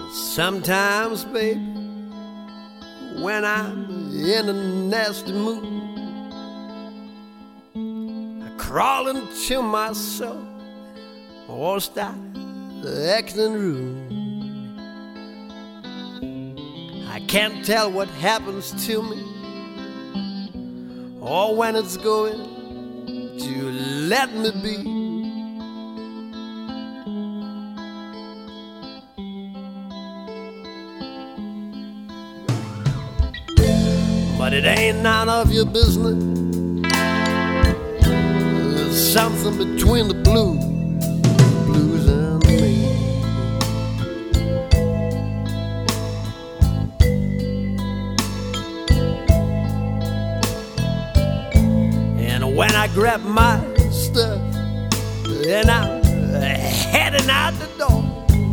Sometimes, baby, when I'm in a nasty mood, I crawl into myself or start acting rude. I can't tell what happens to me or when it's going to let me be. But it ain't none of your business. There's something between the blues and me. And when I grab my stuff and I'm heading out the door,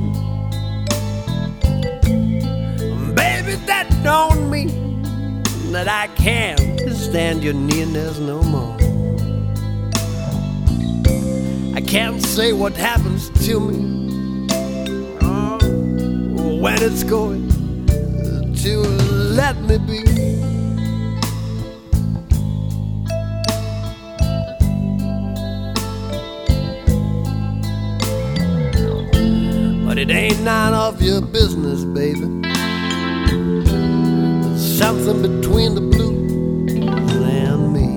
baby, that don't mean that I can't stand your nearness no more. I can't say what happens to me when it's going to let me be. But it ain't none of your business, baby. Something between the blues and me.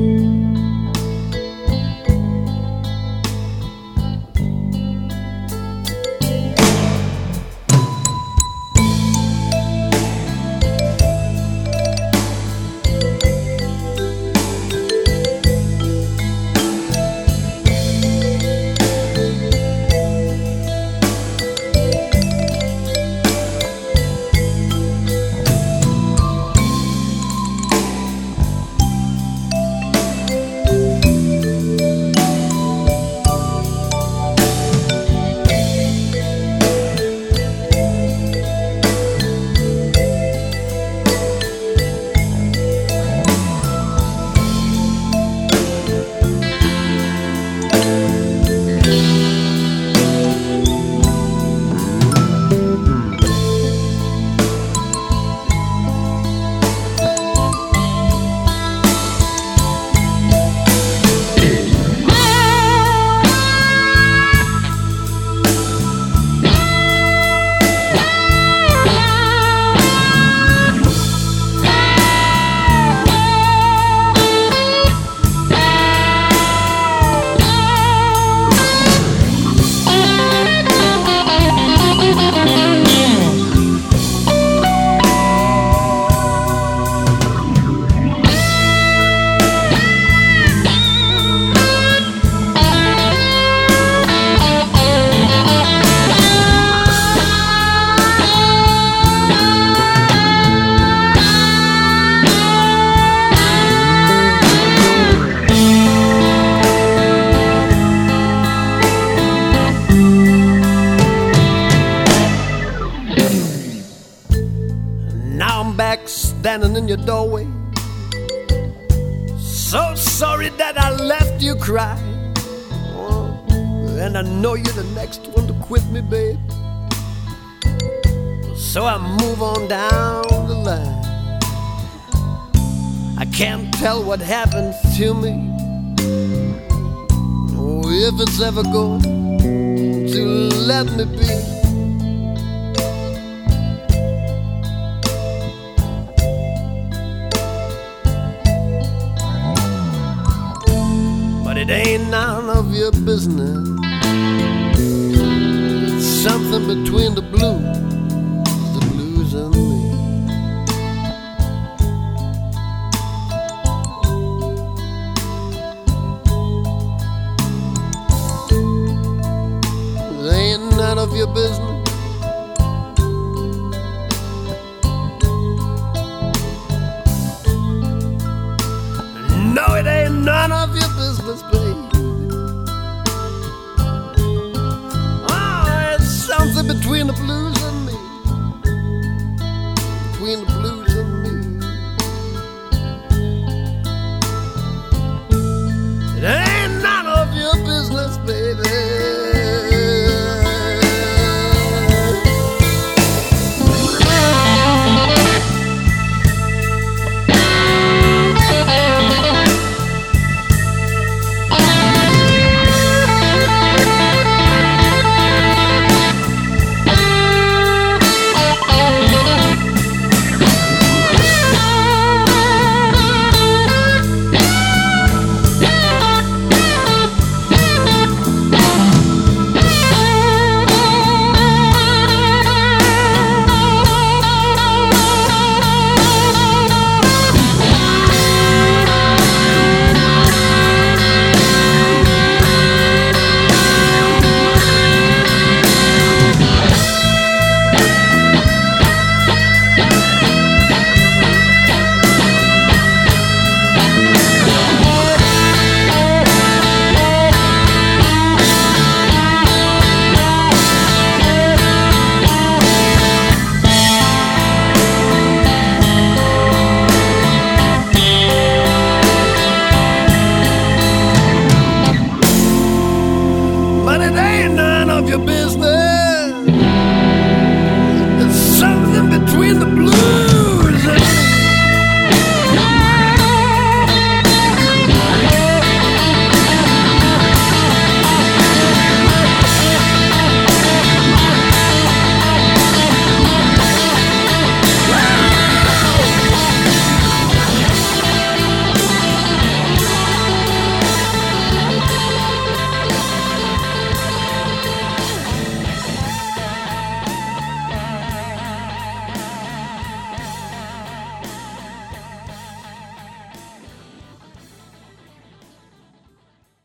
Standing in your doorway, so sorry that I left you crying. And I know you're the next one to quit me, babe. So I move on down the line. I can't tell what happens to me, if it's ever going to let me be. It ain't none of your business. It's something between the blues and me. It ain't none of your business. No, it ain't none of your business, baby. Oh, it's something between the blues and me. Between the blues and me. It ain't none of your business, baby. your business. It's something between the blues